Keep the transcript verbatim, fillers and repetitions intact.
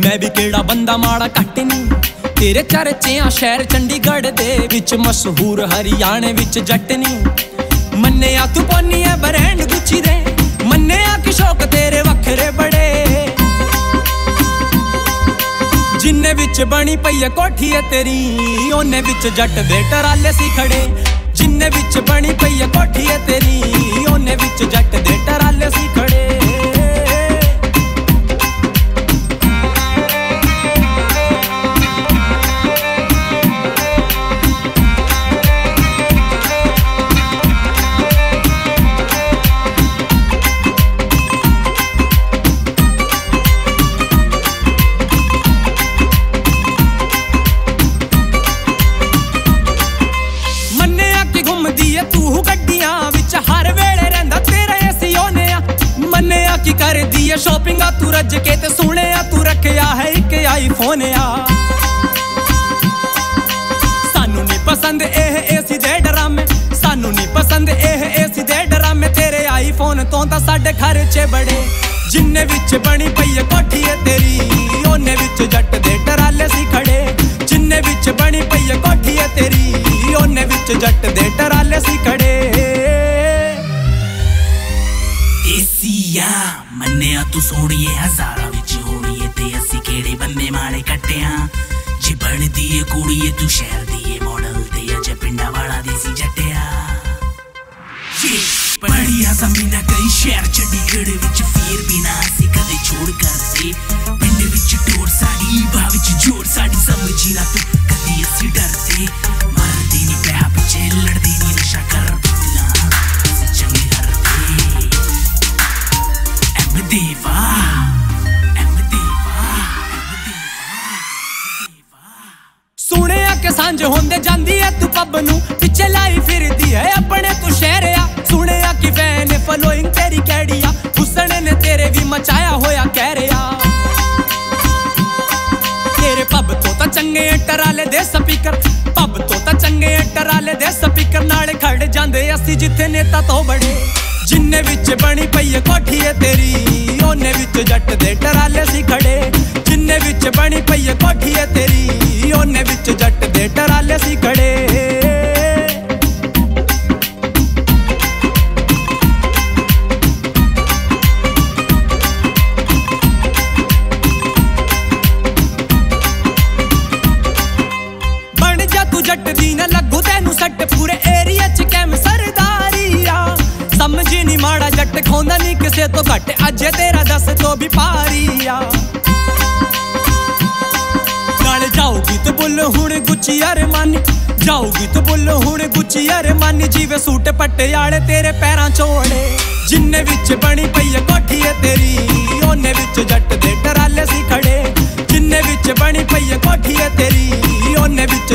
मैं भी केड़ा बंदा माड़ा घट नहीं तेरे चर्चे आ शहर चंडीगढ़ दे विच मशहूर हरियाणे विच जट नहीं मन्निया तू पानी है ब्रांड गुच्ची दे मन्निया कि शौक तेरे वखरे बड़े जिन्ने विच बनी पई है कोठी है तेरी ओने विच जट दे टराले सी खड़े जिन्ने विच बनी पई है कोठी है तेरी ओने विच जट दे टराले सी खड़े कर दी है शॉपिंग तू रज के ते सुने तू रखया है एक आईफोन आ सानू नहीं पसंद एह एसी दे डरामे सानू नहीं पसंद एह एसी दे डरामे तेरे आईफोन तो ता साडे खर्चे बड़े जिन्ने विच बनी पई है कोठी है तेरी ओने विच जट दे टराले सी खड़े जिन्ने विच बनी पई है कोठी है तेरी ओने विच जट दे टराले सी खड़े एसिया मन्निया तू सोड़िए हजारा विच होड़िए ते अस्सी केड़े बंदे माड़े कट्टिया जे बनदी ए कुड़िए तू शहर दी मॉडल ते अजे पिंडा वाला देसी जट्टिया ये बढ़िया जमीना कई शहर चंडीगढ़ विच फिर भी ना सी कदे छोड़ कर दे पिंड विच टोर साड़ी भा विच जोर साड़ी समझी ना तू कदी अस्सी डरदे मरदी नी पैहा पिछे लड़दी नी नशा कर देवा सुने के सांझ होंदे जांदी है तू पब नू पिछे लाई फिरदी है अपने तू शहर आ सुने कि फैन फॉलोइंग तेरी कैडिया हुसने ने तेरे भी मचाया होया कह रहा तेरे पब तो ता चंगे टराले दे स्पीकर पब तो ता चंगे टराले दे स्पीकर नाले खड़ जांदे अस्सी जिथे नेता तो बड़े जिन्ने विच बनी पई है कोठी है तेरी ओने विच जट दे टराले सी खड़े जिन्ने विच बनी पई है कोठी है तेरी ओने विच जट दे टराले सी खड़े बन जा तू जट दी ना लगू तैनू सट पूरे एरिया च कैम सरदारी आ समझी नहीं माड़ा जट खोंदा नहीं किसे तो घट अजे तेरा दस तो भी पारी आ नाले जाओगी तो बोलो हुण गुच्ची अरमानी जाओगी तो बोलो हुण गुच्ची अरमानी जीवे सूट पट्टे आले तेरे पैरां चोड़े जिन्ने विच बनी पई है कोठी है तेरी ओने विच जट दे टराले सी खड़े जिन्ने विच बनी पई है कोठी है तेरी ओने विच